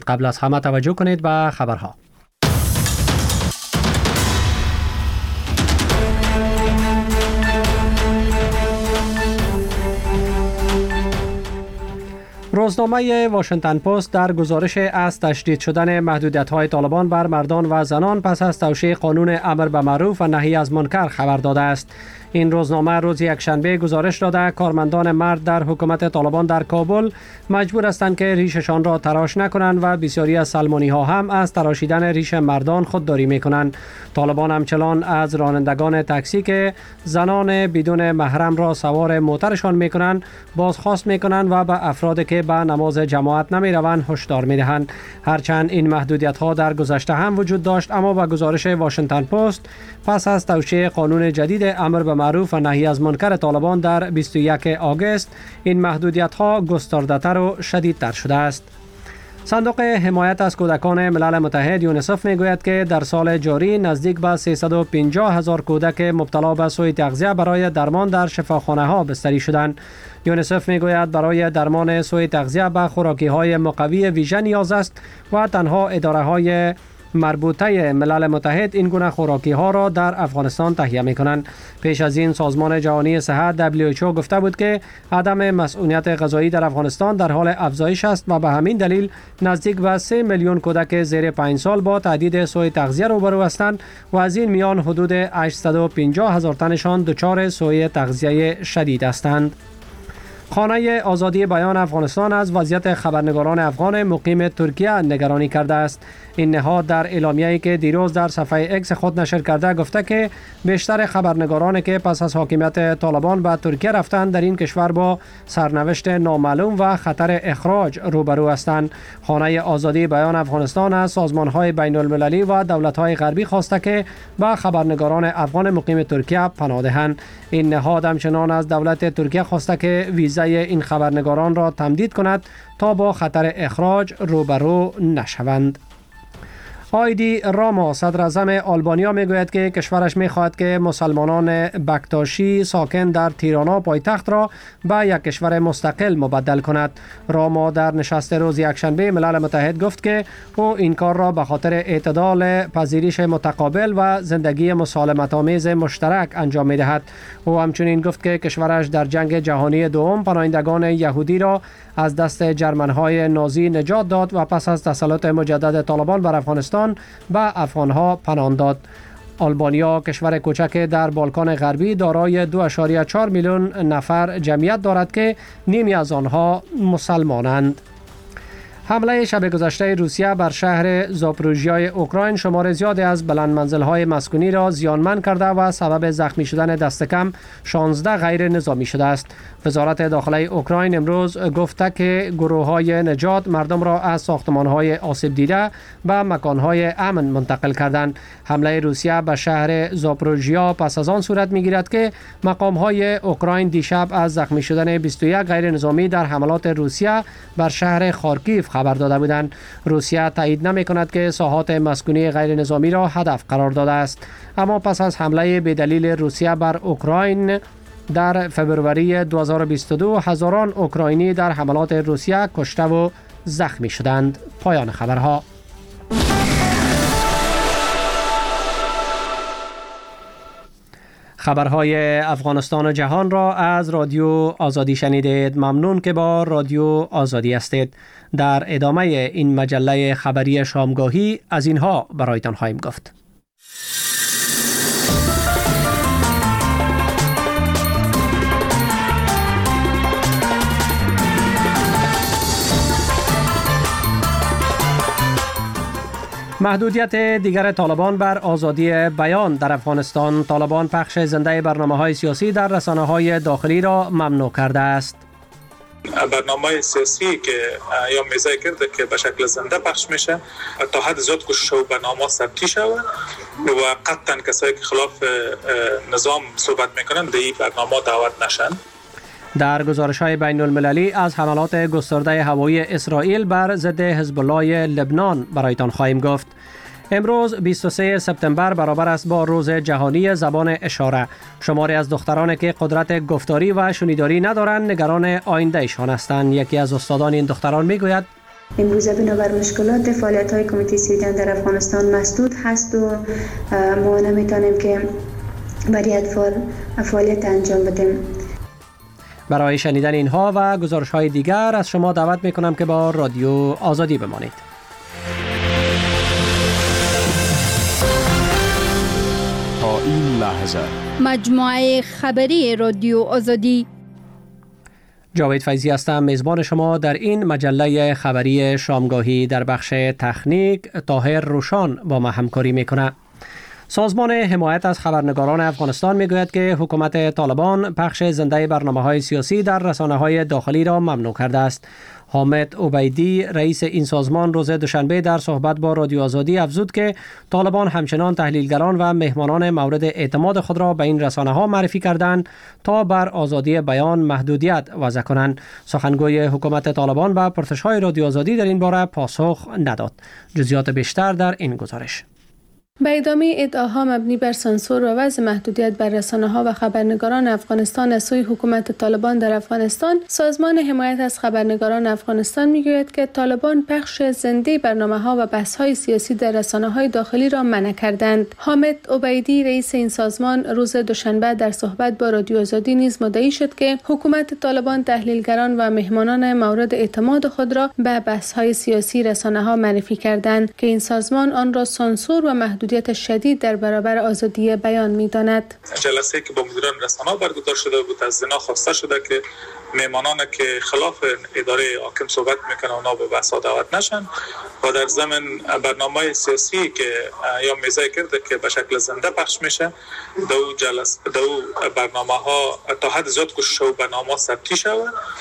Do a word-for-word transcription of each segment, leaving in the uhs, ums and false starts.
قبل از همه توجه کنید به خبرها. روزنامه واشنگتن پست در گزارش از تشدید شدن محدودیت‌های طالبان بر مردان و زنان پس از توشیح قانون امر به معروف و نهی از منکر خبر داده است. این روزنامه روز یکشنبه گزارش داده کارمندان مرد در حکومت طالبان در کابل مجبور هستند که ریششان را تراش نکنند و بسیاری از سلمانی ها هم از تراشیدن ریش مردان خودداری می کنند. طالبان همچنان از رانندگان تاکسی که زنان بدون محرم را سوار موترشان می کنند بازخواست می کنند و به افرادی که به نماز جماعت نمی روند هشدار می دهند. هرچند این محدودیت ها در گذشته هم وجود داشت، اما با گزارش واشنگتن پست پس از توشیح قانون جدید امر به معروف و نهی از منکر طالبان در بیست و یکم آگوست این محدودیت ها گسترده‌تر و شدیدتر شده است. صندوق حمایت از کودکان ملل متحد یونیسف میگوید که در سال جاری نزدیک به سیصد و پنجاه هزار کودک مبتلا به سوء تغذیه برای درمان در شفاخانه ها بستری شدند. یونیسف میگوید برای درمان سوء تغذیه به خوراکی های مقوی ویژه نیاز است و تنها اداره های مربوطه ملل متحد این گونه خوراکی ها را در افغانستان تهیه می کنند. پیش از این سازمان جهانی صحت دبلیو اچ او گفته بود که عدم مسئولیت غذایی در افغانستان در حال افزایش است و به همین دلیل نزدیک به سه میلیون کودک زیر پنج سال با تهدید سوء تغذیه روبرو هستند و از این میان حدود هشتصد و پنجاه هزار تنشان دچار سوء تغذیه شدید هستند. خانه آزادی بیان افغانستان از وضعیت خبرنگاران افغان مقیم ترکیه نگرانی کرده است. این نهاد در اعلامیه‌ای که دیروز در صفحه اکس خود نشر کرده گفته که بیشتر خبرنگارانی که پس از حاکمیت طالبان به ترکیه رفتند در این کشور با سرنوشت نامعلوم و خطر اخراج روبرو هستند. خانه آزادی بیان افغانستان از سازمان‌های بین‌المللی و دولت‌های غربی خواسته که به خبرنگاران افغان مقیم ترکیه پناه دهند. این نهاد همچنان از دولت ترکیه خواسته که ویزای این خبرنگاران را تمدید کند تا با خطر اخراج روبرو نشوند. آیدی راما صدر اعظم آلبانیا میگوید که کشورش میخواهد که مسلمانان بکتاشی ساکن در تیرانا پایتخت را به یک کشور مستقل مبدل کند. راما در نشست روز یکشنبه ملل متحد گفت که او این کار را به خاطر اعتدال، پذیرش متقابل و زندگی مسالمت آمیز مشترک انجام میدهد. او همچنین گفت که کشورش در جنگ جهانی دوم پناهندگان یهودی را از دست جرمنهای نازی نجات داد و پس از تسلط مجدد طالبان بر افغانستان به افغانها پناه داد. آلبانیا کشور کوچک در بالکان غربی دارای دو ممیز چهار میلیون نفر جمعیت دارد که نیمی از آنها مسلمانند. حمله شب گذشته روسیه بر شهر زاپروژیای اوکراین شمار زیادی از بلند منزل‌های مسکونی را زیانمند کرده و سبب زخمی شدن دست کم شانزده غیر نظامی شده است. وزارت داخله اوکراین امروز گفته که گروه‌های نجات مردم را از ساختمان‌های آسیب دیده به مکان‌های امن منتقل کردند. حمله روسیه به شهر زاپروژیا پس از آن صورت می‌گیرد که مقام‌های اوکراین دیشب از زخمی شدن بیست و یک غیر نظامی در حملات روسیه بر شهر خارکیف خبر داده بودند. روسیه تایید نمی کند که ساحات مسکونی غیر نظامی را هدف قرار داده است، اما پس از حمله بدلیل روسیه بر اوکراین در فبروری دو هزار و بیست و دو هزاران اوکراینی در حملات روسیه کشته و زخمی شدند. پایان خبرها. خبرهای افغانستان و جهان را از رادیو آزادی شنیدید. ممنون که با رادیو آزادی هستید. در ادامه این مجله خبری شامگاهی از اینها برایتان خواهیم گفت. محدودیت دیگر طالبان بر آزادی بیان در افغانستان. طالبان پخش زنده برنامه‌های سیاسی در رسانه‌های داخلی را ممنوع کرده است. برنامه سیاسی که یا میزای کرده که به شکل زنده پخش میشه تا حد زیاد کوشش و برنامه ثبتی شود و قطعا کسایی که خلاف نظام صحبت میکنن به این برنامه دعوت نشن. در گزارش‌های بین‌المللی از حملات گسترده هوایی اسرائیل بر ضد حزب الله لبنان برایتان خواهیم گفت. امروز بیست و سوم سپتامبر برابر است با روز جهانی زبان اشاره. شماری از دخترانی که قدرت گفتاری و شنیداری ندارند نگران آیندهشان هستند. یکی از استادان این دختران میگوید امروزه بنابر مشکلات فعالیت های کمیته سویدن در افغانستان مسدود هست و ما نمیتونیم که برای اطفال فعالیت انجام بدیم. برای شنیدن اینها و گزارش های دیگر از شما دعوت میکنم که با رادیو آزادی بمانید. تا این لحظه مجموعه خبری رادیو آزادی. جاوید فیضی هستم، میزبان شما در این مجله خبری شامگاهی. در بخش تکنیک طاهر روشان با ما همکاری میکنه. سازمان حمایت از خبرنگاران افغانستان میگوید که حکومت طالبان پخش زنده برنامه‌های سیاسی در رسانه‌های داخلی را ممنوع کرده است. حامد عبیدی رئیس این سازمان روز دوشنبه در صحبت با رادیو آزادی افزود که طالبان همچنان تحلیلگران و مهمانان مورد اعتماد خود را به این رسانه‌ها معرفی کردند تا بر آزادی بیان محدودیت وضع کنند. سخنگوی حکومت طالبان به پرسش‌های رادیو آزادی در این باره پاسخ نداد. جزئیات بیشتر در این گزارش. به ادامه ادعاها مبنی بر سانسور و وضع محدودیت بر رسانه‌ها و خبرنگاران افغانستان از سوی حکومت طالبان در افغانستان، سازمان حمایت از خبرنگاران افغانستان میگوید که طالبان پخش زنده برنامه‌ها و بحث‌های سیاسی در رسانه‌های داخلی را منع کردند. حامد عبیدی رئیس این سازمان روز دوشنبه در صحبت با رادیو آزادی نیز مدعی شد که حکومت طالبان تحلیلگران و مهمانان مورد اعتماد خود را به بحث‌های سیاسی رسانه‌ها معرفی کردند که این سازمان آن را سانسور و محدود شدید در برابر آزادی بیان می‌داند. جلسه که با مدیران رسانه‌ها برگزار شده بود از زنا خواسته شده که مهمانان که خلاف اداره حاکم صحبت میکنن اونا به بحث دعوت نشن و در ضمن برنامه سیاسی که یا میزه کرده که به شکل زنده پخش میشه دو جلسه دو برنامه‌ها تا حد زیاد کوشش شو به نامه ثبتی شود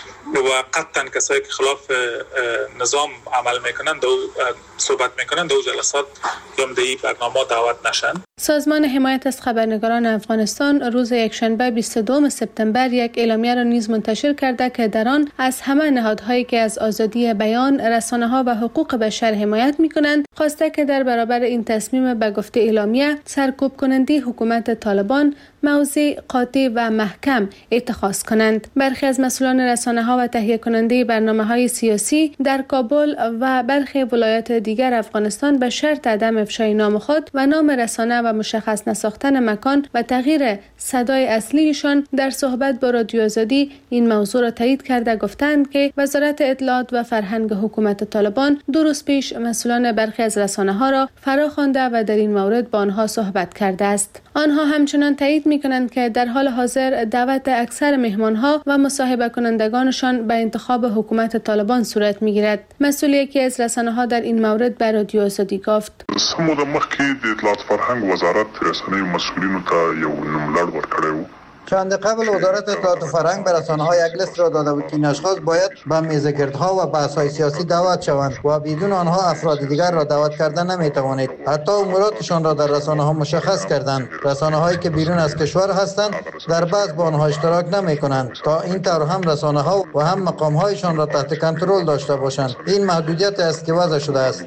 و قطعا کسایی که خلاف نظام عمل میکنن دو صحبت میکنن دو جلسات یا مدعی برنامه دعوت نشن. سازمان حمایت از خبرنگاران افغانستان روز یکشنبه بیست و دوم سپتامبر یک اعلامیه را نیز منتشر کرده که در آن از همه نهادهایی که از آزادی بیان، رسانه‌ها و حقوق بشر حمایت می‌کنند خواسته که در برابر این تصمیم به گفته اعلامیه سرکوب کننده حکومت طالبان موضع قاطع و محکم اتخاذ کنند. برخی از مسئولان رسانه‌ها و تهیه کننده برنامه‌های سیاسی در کابل و برخی ولایات دیگر افغانستان به شرط عدم افشای نام خود و نام رسانه و مشخص نساختن مکان و تغییر صدای اصلیشان در صحبت با رادیو آزادی این موضوع را تایید کرده گفتند که وزارت اطلاعات و فرهنگ حکومت طالبان دو روز پیش مسئولان برخی از رسانه‌ها را فراخوانده و در این مورد با آنها صحبت کرده است. آنها همچنان تایید می‌کنند که در حال حاضر دعوت اکثر مهمان‌ها و مصاحبه کنندگانشان به انتخاب حکومت طالبان صورت می‌گیرد. مسئول یکی از رسانه‌ها در این مورد به رادیو آزادی گفت: سمو د مخکې د اطلاعات فرهنګ وزارت رسنیو مسئولینو ته یو نوملړ ورکړی و. چند قبل وزارت اطلاعات و فرهنگ به رسانه‌ها یک لیست را داده بود که این اشخاص باید به میزگردها و بحث‌های سیاسی دعوت شوند و بدون آنها افراد دیگر را دعوت کردن نمی‌توانید. حتی اموراتشان را در رسانه‌ها مشخص کردند. رسانه‌هایی که بیرون از کشور هستند در بعض با آنها اشتراک نمی‌کنند تا این طور هم رسانه‌ها و هم مقام‌هایشان را تحت کنترل داشته باشند. این محدودیت است که وضع شده است.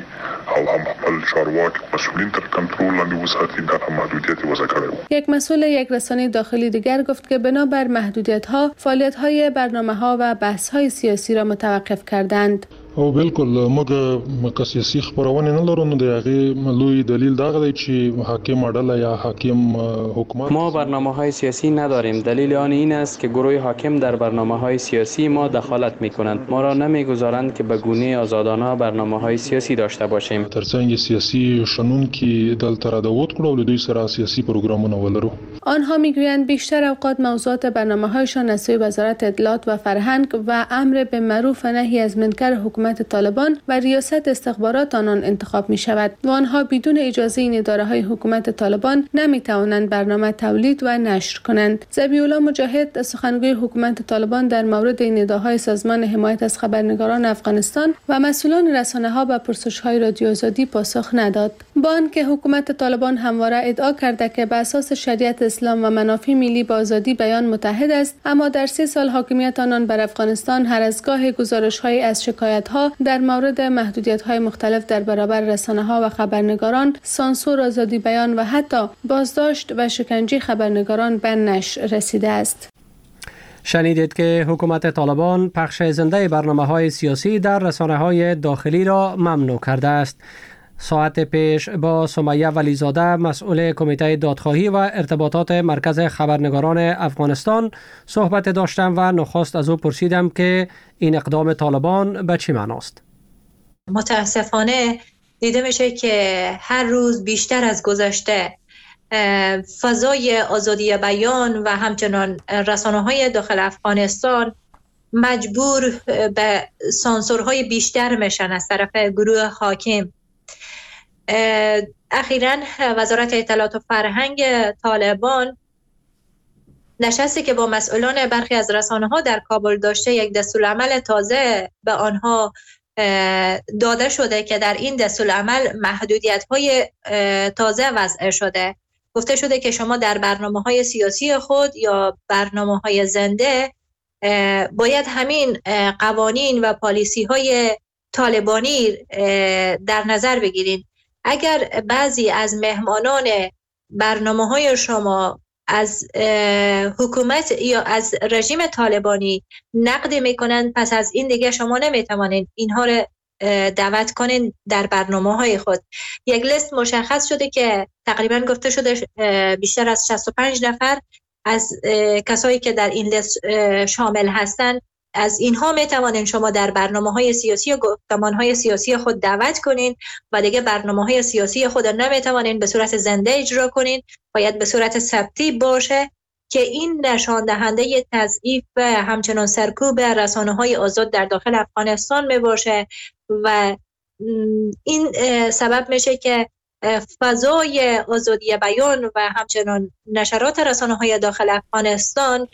او هم خپل چارواکي مسئولین تر کنترل لاندې وساتي دا محدودیت وضع کړی. یک مسئول یک رسانه داخلی دیگر گفت که بنابر محدودیت‌ها فعالیت‌های برنامه‌ها و بحث‌های سیاسی را متوقف کردند. او بالکل موږ مکه سیاسي خبرونه نه لرو نو د هغې لوی دلیل دا دی چې حاکم اډله یا حاکم حکومت ما برنامه‌های سیاسی نداریم. دلیل آن این است که گروه حاکم در برنامه‌های سیاسی ما دخالت می‌کنند. ما را نمی‌گذارند که به گونه آزادانه برنامه‌های سیاسی داشته باشیم. ترڅنګ سیاسي شنون کې دلته را دعوت کړو له دوی سره سیاسي پروګرامونه ولرو. آنها می‌گویند بیشتر اوقات موضوعات برنامه‌هایشان از سوی وزارت اطلاعات و فرهنگ و امر به معروف و نهی از منکر حکومت طالبان و ریاست استخبارات آنان انتخاب می شود و آنها بدون اجازه این اداره های حکومت طالبان نمی توانند برنامه تولید و نشر کنند. ذبیح‌الله مجاهد سخنگوی حکومت طالبان در مورد این ادعاهای سازمان حمایت از خبرنگاران افغانستان و مسئولان رسانه ها به پرسش های رادیو آزادی پاسخ نداد. با آنکه حکومت طالبان همواره ادعا کرده که به اساس شریعت اسلام و منافع ملی با آزادی بیان متحد است، اما در سه سال حاکمیت آنان بر افغانستان هر از گاه گزارش‌های از شکایت‌ها در مورد محدودیت‌های مختلف در برابر رسانه‌ها و خبرنگاران، سانسور آزادی بیان و حتی بازداشت و شکنجه خبرنگاران به نشر رسیده است. شنیدید که حکومت طالبان پخش زنده برنامه‌های سیاسی در رسانه‌های داخلی را ممنوع کرده است. ساعت پیش با سمیه ولیزاده مسئول کمیته دادخواهی و ارتباطات مرکز خبرنگاران افغانستان صحبت داشتم و نخست از او پرسیدم که این اقدام طالبان به چه معناست؟ متاسفانه دیده میشه که هر روز بیشتر از گذشته فضای آزادی بیان و همچنان رسانه‌های داخل افغانستان مجبور به سانسورهای بیشتر میشن از طرف گروه حاکم. اخیراً وزارت اطلاعات و فرهنگ طالبان نشستی که با مسئولان برخی از رسانه‌ها در کابل داشته یک دستورالعمل تازه به آنها داده شده که در این دستورالعمل محدودیت‌های تازه وضع شده. گفته شده که شما در برنامه‌های سیاسی خود یا برنامه‌های زنده باید همین قوانین و پالیسی‌های طالبانی در نظر بگیرید. اگر بعضی از مهمانان برنامه‌های شما از حکومت یا از رژیم طالبانی نقد میکنند، پس از این دیگه شما نمیتوانید اینها رو دعوت کنین در برنامه‌های خود. یک لیست مشخص شده که تقریبا گفته شده بیشتر از شصت و پنج نفر از کسایی که در این لیست شامل هستند، از اینها میتوانین شما در برنامه‌های سیاسی و گفتمان‌های سیاسی خود دعوت کنین و دیگه برنامه‌های سیاسی خود نمیتوانین به صورت زنده اجرا کنین، باید به صورت ثبتی باشه که این نشان دهنده تضعیف و همچنان سرکوب رسانه‌های آزاد در داخل افغانستان می باشه و این سبب میشه که فضای آزادی بیان و همچنان نشرات رسانه‌های داخل افغانستان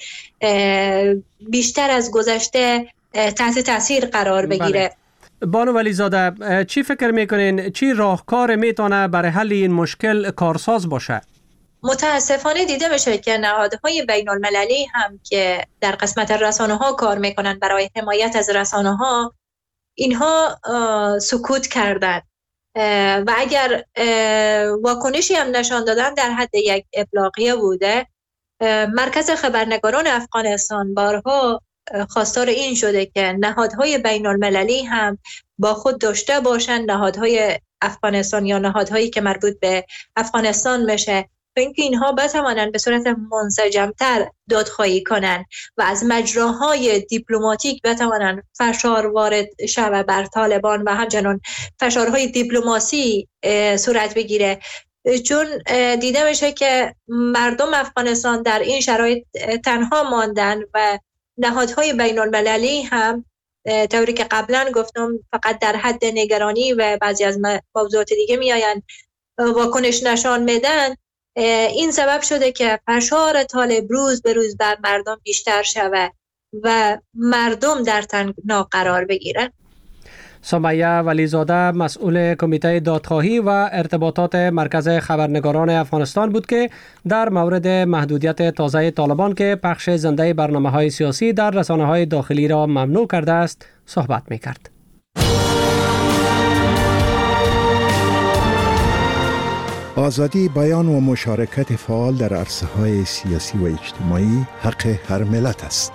بیشتر از گذشته تحت تاثیر قرار بگیره. بله. بانو ولیزاده، چی فکر میکنین چی راهکار میتونه برای حل این مشکل کارساز باشه؟ متاسفانه دیده میشه که نهادهای بین المللی هم که در قسمت رسانه‌ها کار میکنن برای حمایت از رسانه‌ها، اینها سکوت کردن و اگر واکنشی هم نشان دادن در حد یک ابلاغیه بوده. مرکز خبرنگاران افغانستان بارها خواستار این شده که نهادهای بین المللی هم با خود داشته باشن، نهادهای افغانستان یا نهادهایی که مربوط به افغانستان میشه، و اینکه اینها بتوانند به صورت منسجمتر دادخواهی کنند و از مجراهای دیپلماتیک بتوانند فشار وارد شود بر طالبان و همچنان فشارهای دیپلماسی صورت بگیره. چون دیده میشه که مردم افغانستان در این شرایط تنها ماندن و نهادهای بین المللی هم طوری که قبلا گفتم فقط در حد نگرانی و بعضی از موضوعات دیگه میآیند واکنش نشان میدن. این سبب شده که فشار طالب روز به روز بر مردم بیشتر شود و مردم در تنگنا قرار بگیرن. سمیه ولیزاده مسئول کمیته دادخواهی و ارتباطات مرکز خبرنگاران افغانستان بود که در مورد محدودیت تازه طالبان که پخش زنده برنامه‌های سیاسی در رسانه‌های داخلی را ممنوع کرده است صحبت می‌کرد. آزادی بیان و مشارکت فعال در عرصه‌های سیاسی و اجتماعی حق هر ملت است.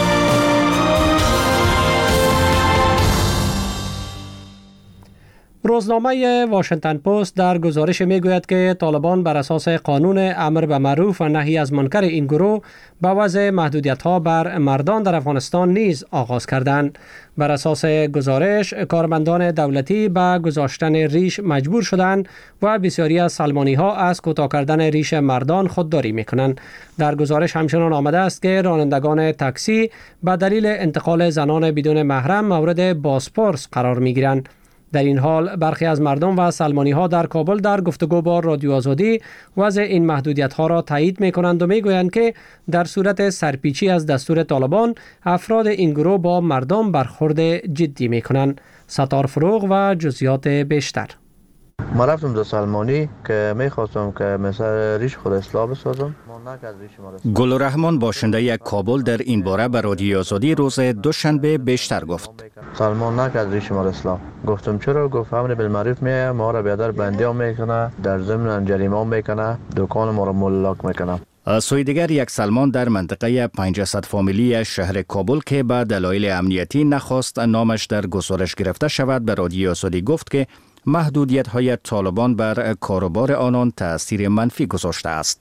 روزنامه واشنگتن پست در گزارش میگوید که طالبان بر اساس قانون امر به معروف و نهی از منکر این گروه به وضع محدودیت‌ها بر مردان در افغانستان نیز آغاز کردند. بر اساس گزارش کارمندان دولتی به گذاشتن ریش مجبور شدند و بسیاری از سلمانی‌ها از کوتاه کردن ریش مردان خودداری می‌کنند. در گزارش همچنان آمده است که رانندگان تاکسی به دلیل انتقال زنان بدون محرم مورد بازپرس قرار می‌گیرند. در این حال برخی از مردم و سلمانی ها در کابل در گفتگو با رادیو آزادی وضع این محدودیت ها را تایید می کنند و می گویند که در صورت سرپیچی از دستور طالبان افراد این گروه با مردم برخورد جدی می کنند. ستار فروغ و جزئیات بیشتر. ما رفتم دو سلمانی که میخواستم که مثل ریش خود اصلاح بسازم. گل رحمان باشنده یک کابل در این باره به رادیو آزادی روز دوشنبه بیشتر گفت. سلمان نکرد ریش ما اصلاح. گفتم چرا؟ گفت امر بالمعروف میه ما را بیادر بندی هم میکنه، در ضمن جریمه هم میکنه، دکان ما را ملاک میکنه. از سوی دیگر یک سلمان در منطقه پنجصد فامیلی شهر کابل که به دلایل امنیتی نخواست نامش در گزارش گرفته شود به رادیو آزادی گفت که محدودیت های طالبان بر کاروبار آنان تأثیر منفی گذاشته است.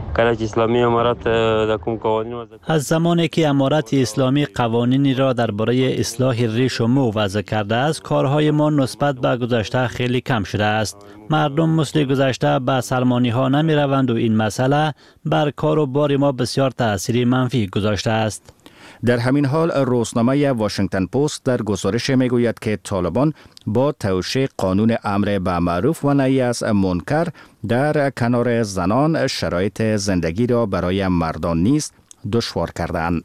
از زمانی که امارت اسلامی قوانینی را درباره اصلاح ریش و مو وضع کرده است، کارهای ما نسبت به گذشته خیلی کم شده است. مردم مثل گذشته به سلمانی ها نمی روند و این مسئله بر کاروبار ما بسیار تأثیر منفی گذاشته است. در همین حال روزنامه واشنگتن پست در گزارش میگوید که طالبان با توشیح قانون امر به معروف و نهی از منکر در کنار زنان شرایط زندگی را برای مردان نیز دشوار کردند.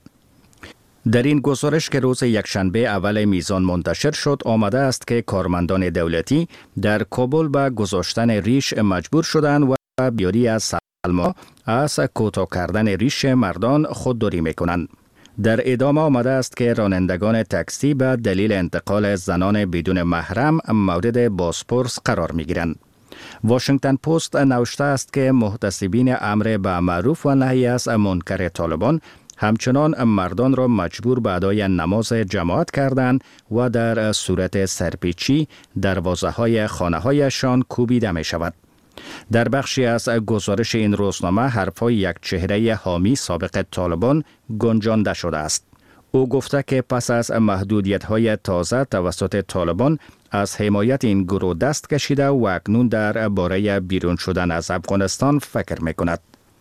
در این گزارش که روز یکشنبه اول میزان منتشر شد آمده است که کارمندان دولتی در کابل به گذاشتن ریش مجبور شدند و بیاری از سلما از کوتاه کردن ریش مردان خودداری میکنند. در ادامه آمده است که رانندگان تاکسی به دلیل انتقال زنان بدون محرم مورد بازپرس قرار می گیرند. واشنگتن پست نوشته است که محتسبین امر به معروف و نهی از منکر طالبان همچنان مردان را مجبور به ادای نماز جماعت کردند و در صورت سرپیچی دروازه های خانه هایشان کوبیده می شود. در بخشی از گزارش این روزنامه حرفای یک چهره حامی سابق طالبان گنجانده شده است. او گفته که پس از محدودیت‌های تازه توسط طالبان از حمایت این گروه دست کشیده و اکنون در باره بیرون شدن از افغانستان فکر می‌کند.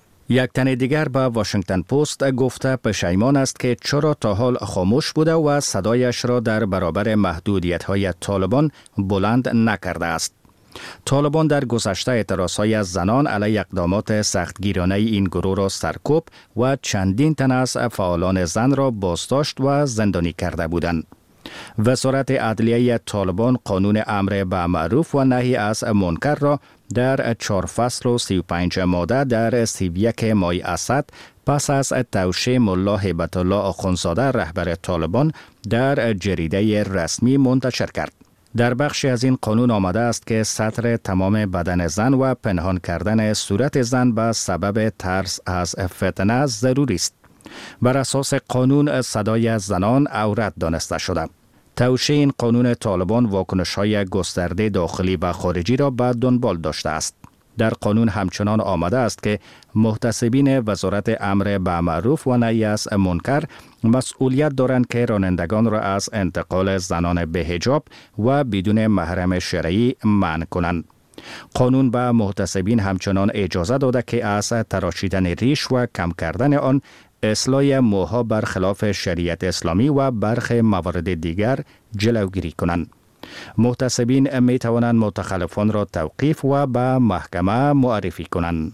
یک تن دیگر به واشنگتن پست گفته پشیمان است که چرا تا حال خاموش بوده و صدایش را در برابر محدودیت‌های طالبان بلند نکرده است. طالبان در گذشته اعتراضهای از زنان علیه اقدامات سختگیرانه این گروه را سرکوب و چندین تن از فعالان زن را بازداشت و زندانی کرده بودند. وزارت عدلیه طالبان قانون امر به معروف و نهی از منکر را در چهار فصل و سی و پنج ماده در سی و یک ماه اسد پس از توشیح ملا هیبت الله آخوندزاده رهبر طالبان در جریده رسمی منتشر کرد. در بخشی از این قانون آمده است که ستر تمام بدن زن و پنهان کردن صورت زن به سبب ترس از فتنه ضروری است. بر اساس قانون صدای زنان عورت دانسته شده. توشیح این قانون طالبان واکنش‌های گسترده داخلی و خارجی را به دنبال داشته است. در قانون همچنان آمده است که محتسبین وزارت امر به معروف و نهی از منکر مسئولیت دارند که رانندگان را از انتقال زنان به حجاب و بدون محرم شرعی منع کنند. قانون به محتسبین همچنان اجازه داده که از تراشیدن ریش و کم کردن آن، اصلاح موها برخلاف شریعت اسلامی و برخی موارد دیگر جلوگیری کنند. محتسبین می توانند متخلفان را توقیف و به محکمه معرفی کنند.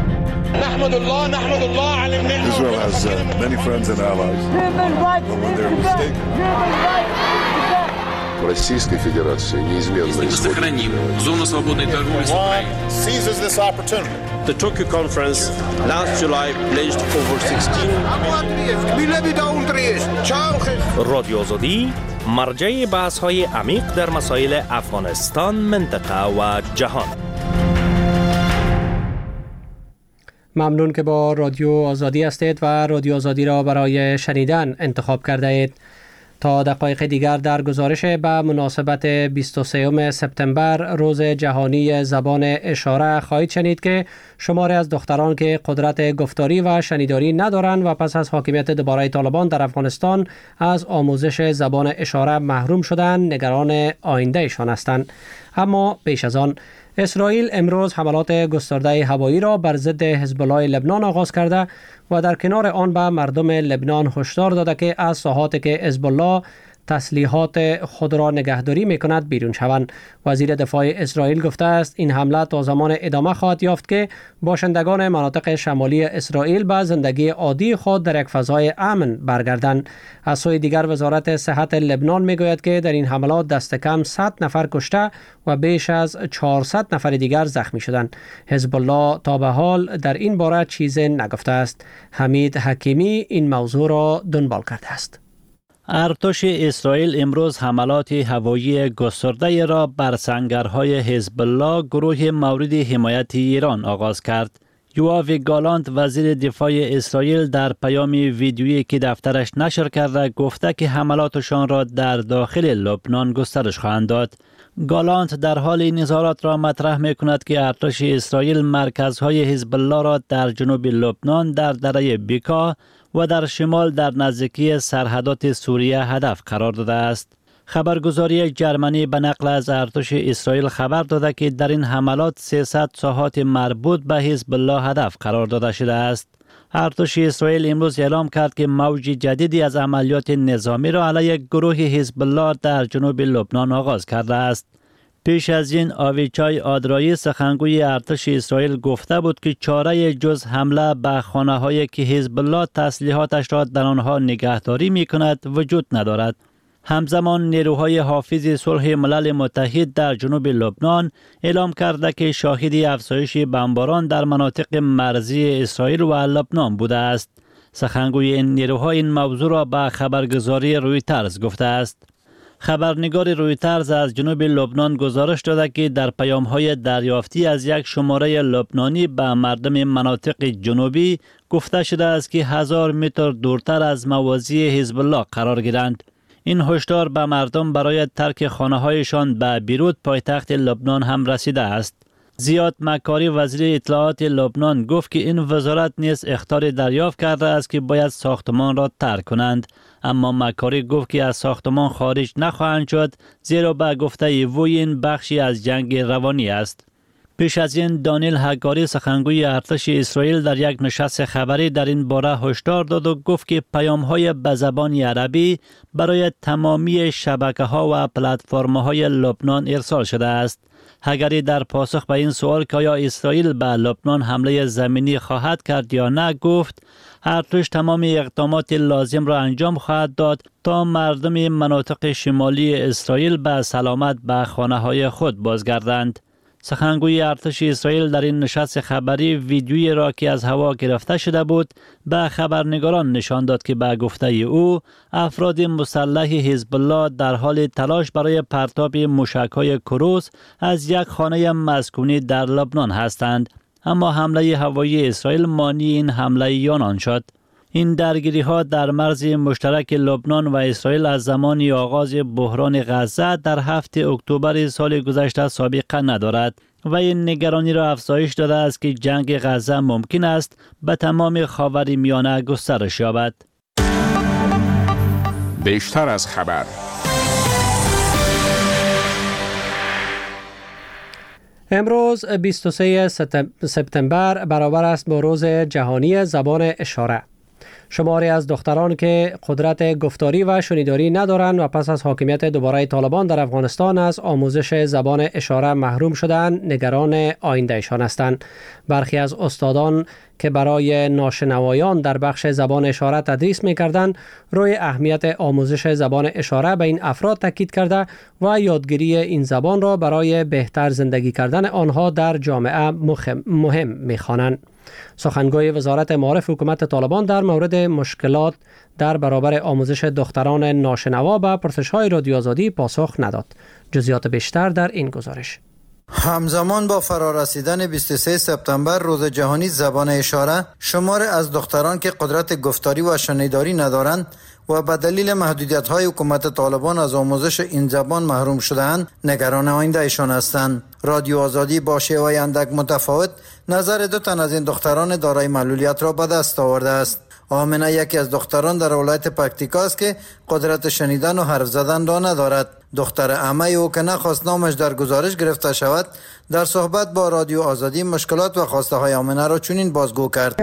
نحمد الله نحمد الله على النعمة. Israel has uh, many friends and allies. But when they're mistaken. Российской Федерации неизменно сохраним зону свободной торговли с Украиной. Seizes this opportunity. The Tokyo conference last July pledged over sixteen. رادیو آزادی مرجع بحث‌های عمیق در مسائل افغانستان، منطقه و جهان. ممنون که با رادیو آزادی هستید و رادیو آزادی را برای شنیدن انتخاب کرده اید. تا دقایق دیگر در گزارش به مناسبت بیست و سوم سپتامبر روز جهانی زبان اشاره خواهید شنید که شماری از دختران که قدرت گفتاری و شنیداری ندارند و پس از حاکمیت دوباره طالبان در افغانستان از آموزش زبان اشاره محروم شدند نگران آیندهشان هستند. اما پیش از آن اسرائیل امروز حملات گسترده هوایی را بر ضد حزب الله لبنان آغاز کرده و در کنار آن به مردم لبنان هشدار داده که از ساحاتی که حزب الله تسلیحات خود را نگهداری می‌کند بیرون شوند. وزیر دفاع اسرائیل گفته است این حمله تا زمان ادامه خواهد یافت که باشندگان مناطق شمالی اسرائیل به زندگی عادی خود در یک فضای امن برگردند. از سوی دیگر وزارت صحت لبنان میگوید که در این حملات دست کم صد نفر کشته و بیش از چهارصد نفر دیگر زخمی شدند. حزب الله تا به حال در این باره چیزی نگفته است. حمید حکیمی این موضوع را دنبال کرده است. ارتش اسرائیل امروز حملات هوایی گسترده را بر سنگرهای حزب الله گروه مورد حمایت ایران آغاز کرد. یوآف گالانت وزیر دفاع اسرائیل در پیام ویدیویی که دفترش نشر کرده گفته که حملاتشان را در داخل لبنان گسترش خواهند داد. گالانت در حال این اظهارات را مطرح می کند که ارتش اسرائیل مرکزهای حزب الله را در جنوب لبنان در دره بیکا و در شمال در نزدیکی سرحدات سوریه هدف قرار داده است. خبرگزاری جرمنی به نقل از ارتش اسرائیل خبر داده که در این حملات سیصد ساحات مربوط به حزب الله هدف قرار داده شده است. ارتش اسرائیل امروز اعلام کرد که موج جدیدی از عملیات نظامی را علیه گروه حزب الله در جنوب لبنان آغاز کرده است. پیش از این آویچای آدرایی سخنگوی ارتش اسرائیل گفته بود که چاره جز حمله به خانه‌هایی که حزب الله تسلیحاتش را در آنها نگهداری می‌کند وجود ندارد. همزمان نیروهای حافظ صلح ملل متحد در جنوب لبنان اعلام کرده که شاهد افزایش بمباران در مناطق مرزی اسرائیل و لبنان بوده است. سخنگوی این نیروها این موضوع را به خبرگزاری رویترز گفته است. خبرنگار رویترز از جنوب لبنان گزارش داده که در پیام‌های دریافتی از یک شماره لبنانی به مردم مناطق جنوبی گفته شده است که هزار متر دورتر از مواضع حزب الله قرار گیرند. این هشدار به مردم برای ترک خانه‌هایشان به بیروت پایتخت لبنان هم رسیده است. زیاد مکاری وزیر اطلاعات لبنان گفت که این وزارت نیز اخطار دریافت کرده است که باید ساختمان را ترک کنند، اما مکاری گفت که از ساختمان خارج نخواهند شد زیرا به گفته او این بخشی از جنگ روانی است. پیش از این دانیل هگاری سخنگوی ارتش اسرائیل در یک نشست خبری در این باره هشدار داد و گفت که پیام‌های به زبان عربی برای تمامی شبکه‌ها و پلتفرم‌های لبنان ارسال شده است. هگاری در پاسخ به این سوال که آیا اسرائیل به لبنان حمله زمینی خواهد کرد یا نه گفت ارتش تمام اقدامات لازم را انجام خواهد داد تا مردم مناطق شمالی اسرائیل به سلامت به خانه‌های خود بازگردند. سخنگوی ارتش اسرائیل در این نشست خبری ویدیویی را که از هوا گرفته شده بود به خبرنگاران نشان داد که به گفته او افراد مسلح حزب الله در حال تلاش برای پرتاب موشک‌های کروز از یک خانه مسکونی در لبنان هستند، اما حمله هوایی اسرائیل مانع این حمله آنان شد. این درگیری ها در مرز مشترک لبنان و اسرائیل از زمان آغاز بحران غزه در هفتم اکتبر سال گذشته سابقه ندارد و این نگرانی را افزایش داده است که جنگ غزه ممکن است به تمام خاورمیانه گسترش یابد. بیشتر از خبر. امروز بیست و سوم سپتامبر برابر است با روز جهانی زبان اشاره. شماری از دختران که قدرت گفتاری و شنیداری ندارند و پس از حاکمیت دوباره طالبان در افغانستان از آموزش زبان اشاره محروم شدند، نگران آیندهشان هستند. برخی از استادان که برای ناشنوایان در بخش زبان اشاره تدریس می‌کردند، روی اهمیت آموزش زبان اشاره به این افراد تاکید کرده و یادگیری این زبان را برای بهتر زندگی کردن آنها در جامعه مهم می‌خوانند. سخنگوی وزارت معارف حکومت طالبان در مورد مشکلات در برابر آموزش دختران ناشنوا به پرسش‌های رادیو آزادی پاسخ نداد. جزئیات بیشتر در این گزارش. همزمان با فرارسیدن بیست و سوم سپتامبر روز جهانی زبان اشاره، شمار از دختران که قدرت گفتاری و شنیداری ندارند و به دلیل محدودیت‌های حکومت طالبان از آموزش این زبان محروم شده‌اند، نگران آینده‌شان هستند. رادیو آزادی با شیوه اندک متفاوت نظر دو تن از این دختران دارای معلولیت را به دست آورده است. آمنه یکی از دختران در ولایت پکتیکا است که قدرت شنیدن و حرف زدن را ندارد. دختر عمه او که نخواست نامش در گزارش گرفته شود، در صحبت با رادیو آزادی مشکلات و خواسته های آمنه را چنین بازگو کرد.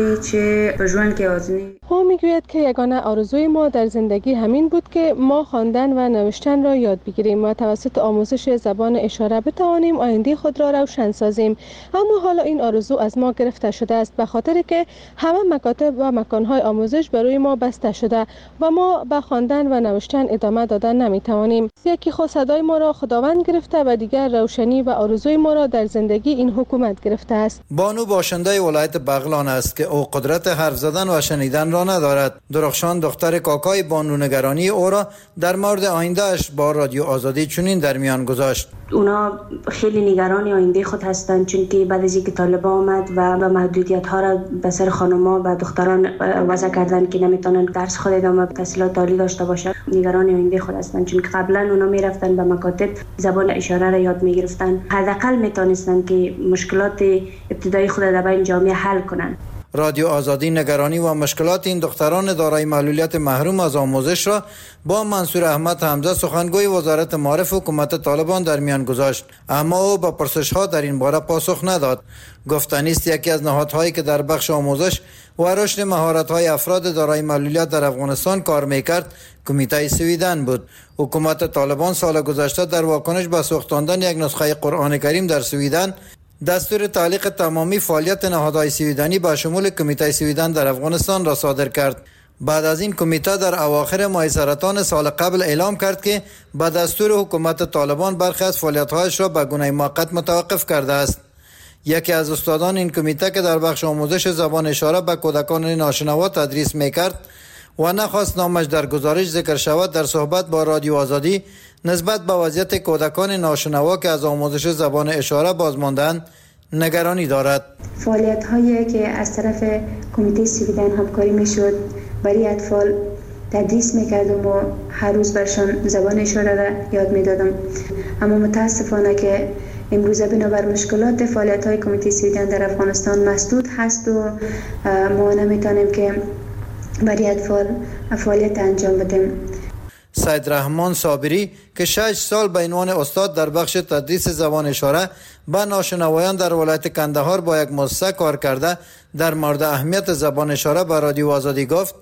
او میگوید که یگانه آرزوی ما در زندگی همین بود که ما خواندن و نوشتن را یاد بگیریم و توسط آموزش زبان اشاره بتوانیم آینده خود را روشن سازیم، اما حالا این آرزو از ما گرفته شده است به خاطر که همه مکاتب و مکانهای آموزش برای ما بسته شده و ما به خواندن و نوشتن ادامه دادن نمیتوانیم. یکی خود صدای ما را خداوند گرفته و دیگر روشنی و آرزوی ما را در زندگی این حکومت گرفته است. بانو باشنده ولایت بغلان است که او قدرت حرف زدن و شنیدن را ندارد. درخشان دختر کاکای بانو نگرانی او را در مورد آینده اش با رادیو آزادی چنین در میان گذاشت. اونا خیلی نگران آینده خود هستند، چون که بعد از اینکه طالبان آمد و به محدودیت ها را به سر خانم‌ها و دختران وضع کردن که نمیتونن درس خود ادامه تحصیلات عالی داشته باشند، نگران آینده خود هستند، چون که قبلا اونا میرفتن به مکاتب زبان اشاره را یاد میگرفتن، حداقل میتونستن که مشکلات ابتدایی خود در بین جامعه حل کنند. رادیو آزادی نگرانی و مشکلات این دختران دارای معلولیت محروم از آموزش را با منصور احمد حمزه سخنگوی وزارت معارف حکومت طالبان در میان گذاشت، اما او با پرسش‌ها در این باره پاسخ نداد. گفتنی است یکی از نهادهایی که در بخش آموزش و رشد مهارت‌های افراد دارای معلولیت در افغانستان کار می‌کرد کمیته سویدن بود. حکومت طالبان سال گذشته در واکنش به سوختاندن یک نسخه قرآن کریم در سویدن دستور تعلیق تمامی فعالیت نهادهای سویدنی با شمول کمیته سویدن در افغانستان را صادر کرد. بعد از این کمیته در اواخر ماه سرطان سال قبل اعلام کرد که با دستور حکومت طالبان برخی از فعالیت‌هایش را به گونه موقت متوقف کرده است. یکی از استادان این کمیته که در بخش آموزش زبان اشاره به کودکان ناشنوا تدریس می‌کرد و نخواست نامش در گزارش ذکر شود، در صحبت با رادیو آزادی نسبت به وضعیت کودکان ناشنوا که از آموزش زبان اشاره بازماندند نگرانی دارد. فعالیت هایی که از طرف کمیته سویدن همکاری میشد برای اطفال تدریس میکردم و هر روز برشان زبان اشاره را یاد میدادم، اما متاسفانه که امروزه بنابر مشکلات فعالیت های کمیته سویدن در افغانستان مسدود هست و ما نمیتونیم که برای اطفال فعالیت انجام بدیم. سید رحمان صابری که شش سال به عنوان استاد در بخش تدریس زبان اشاره به ناشنوایان در ولایت کندهار با یک مؤسسه کار کرده، در مورد اهمیت زبان اشاره به رادیو آزادی گفت: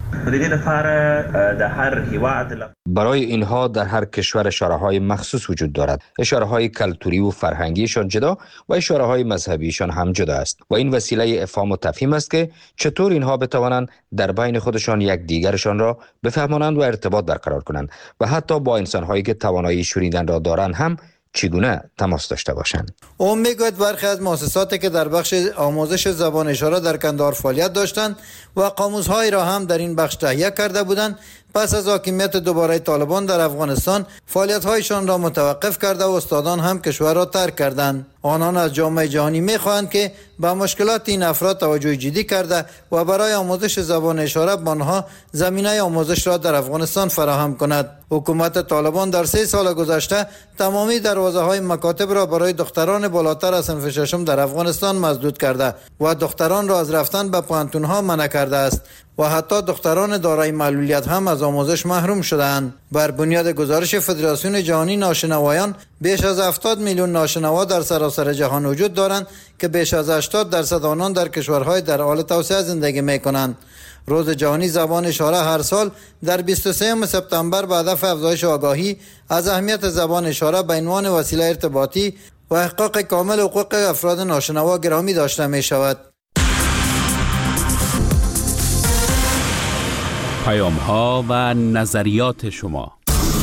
برای اینها در هر کشور اشاره های مخصوص وجود دارد. اشاره های کلتوری و فرهنگیشان جدا و اشاره های مذهبیشان هم جدا است و این وسیله افهام و تفهیم است که چطور اینها بتوانند در بین خودشان یک دیگرشان را بفهمانند و ارتباط برقرار کنند و حتی با انسان‌هایی که توانایی شنیدن را دارند هم چگونه تماس داشته باشند. او میگوید برخی از مؤسساتی که در بخش آموزش زبان اشاره در کندهار فعالیت داشتند و قاموس‌هایی را هم در این بخش تهیه کرده بودند، پس از حاکمیت دوباره طالبان در افغانستان فعالیت‌هایشان را متوقف کرده و استادان هم کشور را ترک کردند. آنان از جامعه جهانی می‌خواهند که به مشکلات این افراد توجه جدی کرده و برای آموزش زبان اشاره به آنها زمینه آموزش را در افغانستان فراهم کند. حکومت طالبان در سه سال گذشته تمامی دروازه‌های مکاتب را برای دختران بالاتر از صنف ششم در افغانستان مسدود کرده و دختران را از رفتن به پوهنتون‌ها منع کرده است و حتی دختران دارای معلولیت هم از آموزش محروم شدند. بر بنیاد گزارش فدراسیون جهانی ناشنوایان، بیش از هفتاد میلیون ناشنوا در سراسر جهان وجود دارند که بیش از هشتاد درصد آنان در کشورهای در حال توسعه زندگی می‌کنند. روز جهانی زبان اشاره هر سال در بیست و سوم سپتامبر به هدف افزایش آگاهی از اهمیت زبان اشاره به عنوان وسیله ارتباطی و احقاق کامل حقوق افراد ناشنوا گرامی داشته می شود. پیام ها و نظریات شما.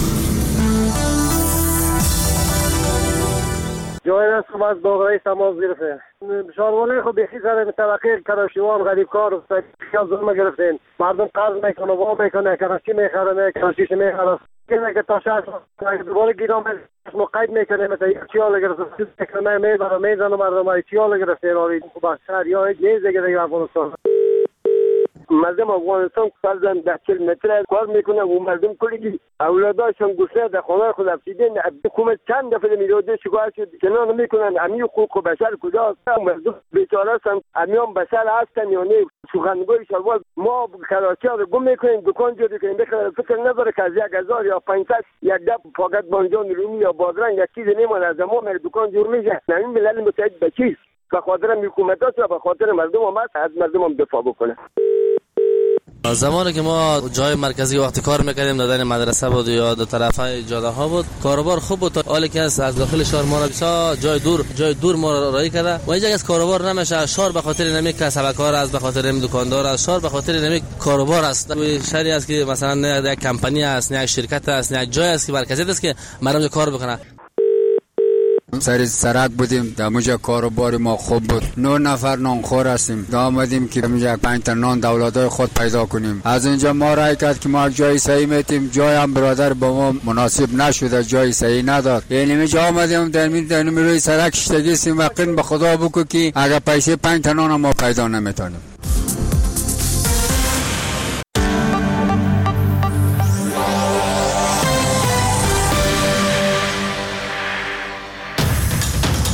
جای است که از باقرای تماس گرفته شاروانه خب بیخی سر متوقع کراشیوان غریب کار و خیال ظلم گرفتین. مردم قرض میکنه و میکنه کراشی میخره کراشیش میخره کنه که تا شهر دوباره گیرام مقید میکنه مثلا یک چیال گرفته میکنه میبره میزنه مردم های چیال گرفته راوی با شهر یا یک نیز دیگه دیگه افغانستان مردم افغانستان فرزن ده چل متر کار میکنه و مردم کلیگی اولاداشون گوشه در خانه خود افسیدین حکومت چند دفعه میراده شکایت شد کنان میکنن امی حقوق بشر کجاست؟ مردم بیچاره هستن امیان بشر هستن یا نه؟ سخنگوی شلوار ما کراچی ها رو گم میکنیم دکان جوری کنیم بخیر فکر نداره که از یک هزار یا پانصد یک دب فقط بانجان رومی یا بادرنگ یک چیز نمیمونه از ما میره دکان جور میشه نمی ملل متحد به چیست؟ به خاطر حکومت ها و به خاطر مردم هم هست از مردم هم دفاع بکنه. زمانی که ما جای مرکزی وقتی کار میکردیم دادن مدرسه بود یا دو طرفه جاده ها بود، کاروبار خوب بود، حالی که از داخل شهر ما را بسیار جای دور جای دور ما را رای کرده و اینجا از کاروبار نمیشه. شهر به خاطر نمی کسبکار است، به خاطر نمی دکاندار است، شهر به خاطر نمی کاروبار است. شهری است که مثلا یک کمپانی است، یک شرکت است، یک جای است که مرکزی است که مردم کار بکنه. سر سرک بودیم، در اونجا کاروبار ما خوب بود. نه نفر نانخور هستیم. دا آمدیم که اونجا پنج تا نان دولتای خود پیدا کنیم. از اونجا ما رای کرد که ما جای صحیح میتیم، جای هم برادر با ما مناسب نشده، جای صحیح نداد. یعنی اینجا آمدیم در می در روی سرک شتگی سیم وقین به خدا بگو که اگر پیسه پنج تا نان ما پیدا نمیتونیم.